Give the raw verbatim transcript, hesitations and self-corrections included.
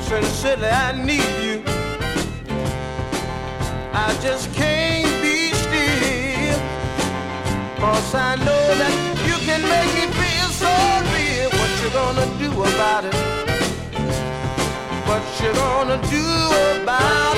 Sincerely, I need you. I just can't be still, 'cause I know that you can make me feel so real. What you gonna do about it? What you gonna do about it?